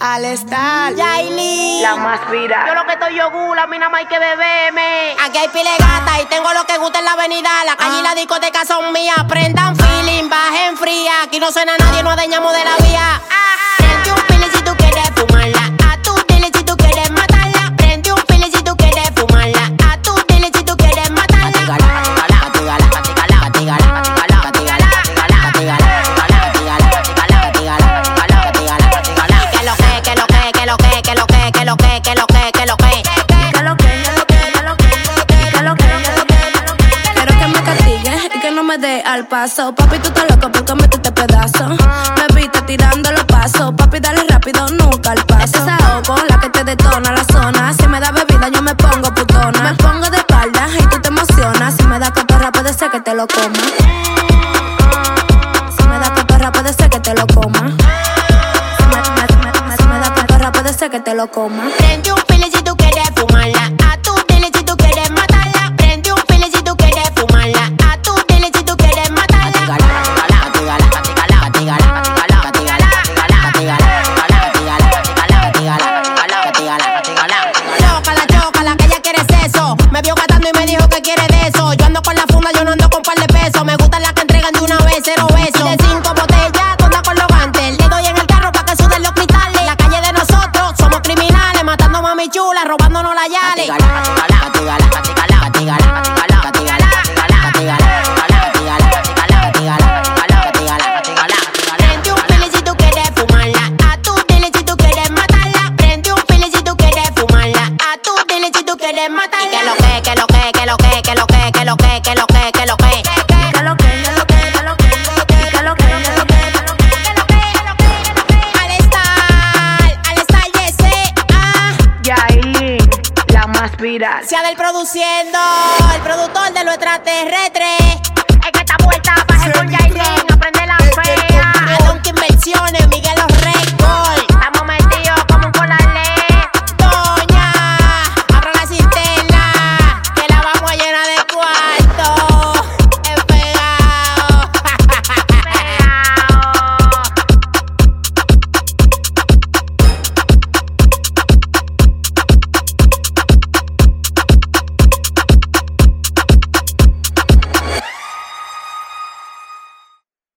Al estar Yailin, la más viral. yo lo que estoy yogur, a mí nada más hay que beberme. Aquí hay pile gata y tengo lo que gusta en la avenida. La calle y la discoteca son mías. Prendan feeling, bajen fría. Aquí no suena nadie, no adeñamos de la vía. Prende un feeling si tú quieres fumarla. A tu dile si tú quieres matarla. Prende un feeling si tú quieres fumarla. A tu dile si tú quieres matarla. Catigala, catigala, catigala, catigala, catigala, catigala, catigala, catigala, catigala, catigala, catigala, catigala, catigala. Que lo que, que lo que, que lo que, que lo que, que lo que, que lo que, que lo que. Quiero que me castigues y que no me dé al paso. Papi, tú estás loco porque metiste pedazo. Me viste tirando los pasos. Papi, dale rápido, nunca al paso. Ese saoco, la que te detona la zona. Si me da bebida, yo me pongo putona. Me pongo de espalda y tú te emocionas. Si me da cotorra, puede ser que te lo coma. Si me da cotorra, puede ser que te lo coma. Si me da cotorra, puede ser que te lo coma. Prende un feeling si tú quieres fumarla. A tu dile si tú quieres matarla. Prende un feeling si tú quieres fumarla. A tu dile si tú quieres matarla. Catigala, catigala, catigala, catigala, catigala, catigala, catigala, catigala, catigala, catigala, catigala, catigala. Chócala, chócala, que ella quiere eso. Me vio gastando y me dijo que quiere de eso. Yo ando con la funda, yo no ando con par de pesos. Me gustan las que entregan de una vez, 0 besos. De 5 botellas, tú andas con los gantes. Le doy en el carro pa' que suden los cristales. La calle de nosotros, somos criminales. Matando mami chula, robándonos la yale. Catigala, catigala, catigala, catigala, catigala, catigala, catigala, catigala, catigala, catigala, catigala, catigala, catigala. Prende un feeling si tú quieres fumarla. A tu dile si tú quieres matarla. Prende un feeling si tú quieres fumarla. A tu dile si tú quieres matarla. Y que lo que, que lo que, que lo que, que lo que, que lo que, que lo que, que lo que. Al estar, Yailin, la más viral. Sea del produciendo, el productor de lo extraterrestre.